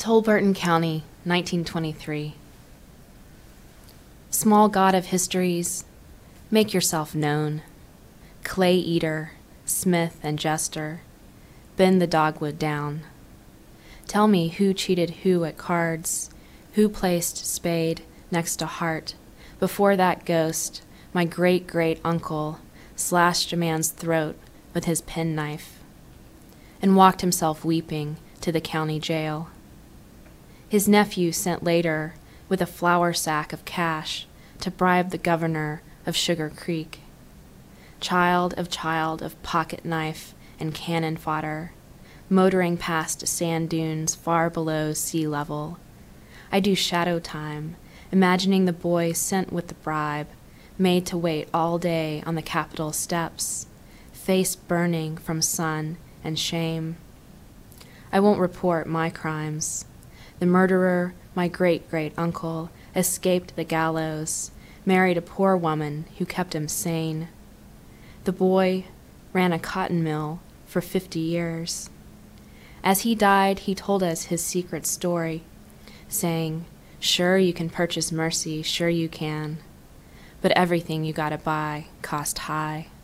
Tolburton County, 1923. Small god of histories, make yourself known. Clay eater, smith and jester, bend the dogwood down. Tell me who cheated who at cards, who placed spade next to heart, before that ghost, my great-great-uncle, slashed a man's throat with his penknife and walked himself weeping to the county jail. His nephew sent later with a flour sack of cash to bribe the governor of Sugar Creek. Child of pocket knife and cannon fodder, motoring past sand dunes far below sea level. I do shadow time, imagining the boy sent with the bribe, made to wait all day on the Capitol steps, face burning from sun and shame. I won't report my crimes. The murderer, my great-great-uncle, escaped the gallows, married a poor woman who kept him sane. The boy ran a cotton mill for 50 years. As he died, he told us his secret story, saying, "Sure you can purchase mercy, sure you can, but everything you gotta buy cost high."